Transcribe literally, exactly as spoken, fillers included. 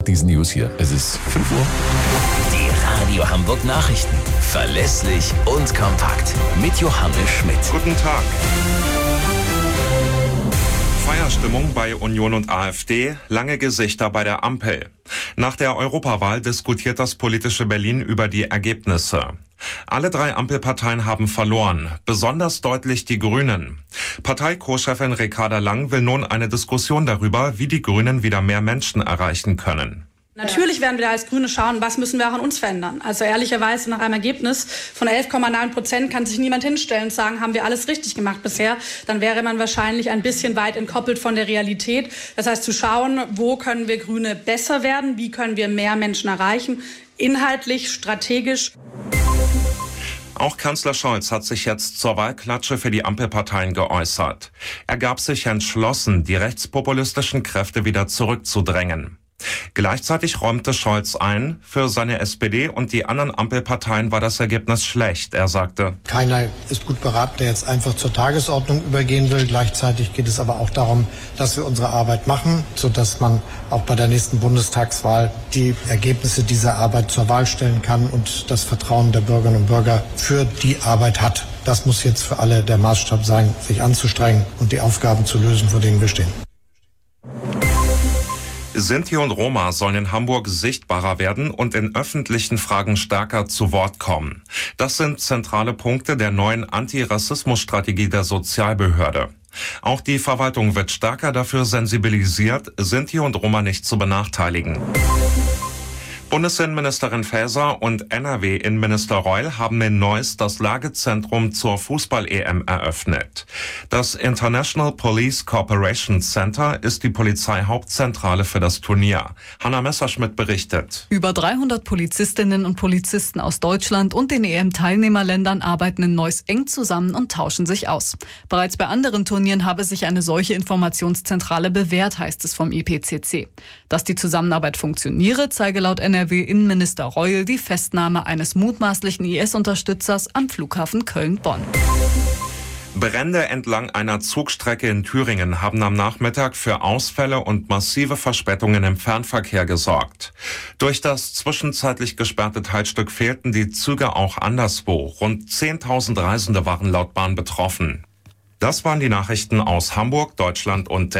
diesen News hier. Es ist fünf Uhr. Die Radio Hamburg Nachrichten. Verlässlich und kompakt. Mit Johannes Schmidt. Guten Tag. Feierstimmung bei Union und AfD, lange Gesichter bei der Ampel. Nach der Europawahl diskutiert das politische Berlin über die Ergebnisse. Alle drei Ampelparteien haben verloren, besonders deutlich die Grünen. Partei-Co-Chefin Ricarda Lang will nun eine Diskussion darüber, wie die Grünen wieder mehr Menschen erreichen können. Natürlich werden wir als Grüne schauen, was müssen wir auch an uns verändern. Also ehrlicherweise nach einem Ergebnis von elf Komma neun Prozent kann sich niemand hinstellen und sagen, haben wir alles richtig gemacht bisher. Dann wäre man wahrscheinlich ein bisschen weit entkoppelt von der Realität. Das heißt zu schauen, wo können wir Grüne besser werden, wie können wir mehr Menschen erreichen, inhaltlich, strategisch. Auch Kanzler Scholz hat sich jetzt zur Wahlklatsche für die Ampelparteien geäußert. Er gab sich entschlossen, die rechtspopulistischen Kräfte wieder zurückzudrängen. Gleichzeitig räumte Scholz ein, für seine S P D und die anderen Ampelparteien war das Ergebnis schlecht. Er sagte: Keiner ist gut beraten, der jetzt einfach zur Tagesordnung übergehen will. Gleichzeitig geht es aber auch darum, dass wir unsere Arbeit machen, sodass man auch bei der nächsten Bundestagswahl die Ergebnisse dieser Arbeit zur Wahl stellen kann und das Vertrauen der Bürgerinnen und Bürger für die Arbeit hat. Das muss jetzt für alle der Maßstab sein, sich anzustrengen und die Aufgaben zu lösen, vor denen wir stehen. Sinti und Roma sollen in Hamburg sichtbarer werden und in öffentlichen Fragen stärker zu Wort kommen. Das sind zentrale Punkte der neuen Antirassismusstrategie der Sozialbehörde. Auch die Verwaltung wird stärker dafür sensibilisiert, Sinti und Roma nicht zu benachteiligen. Bundesinnenministerin Faeser und N R W-Innenminister Reul haben in Neuss das Lagezentrum zur Fußball-E M eröffnet. Das International Police Cooperation Center ist die Polizeihauptzentrale für das Turnier. Hanna Messerschmidt berichtet. Über dreihundert Polizistinnen und Polizisten aus Deutschland und den E M-Teilnehmerländern arbeiten in Neuss eng zusammen und tauschen sich aus. Bereits bei anderen Turnieren habe sich eine solche Informationszentrale bewährt, heißt es vom I P C C. Dass die Zusammenarbeit funktioniere, zeige laut N R W-Innenminister Reul die Festnahme eines mutmaßlichen I S-Unterstützers am Flughafen Köln-Bonn. Brände entlang einer Zugstrecke in Thüringen haben am Nachmittag für Ausfälle und massive Verspätungen im Fernverkehr gesorgt. Durch das zwischenzeitlich gesperrte Teilstück fehlten die Züge auch anderswo. Rund zehntausend Reisende waren laut Bahn betroffen. Das waren die Nachrichten aus Hamburg, Deutschland und der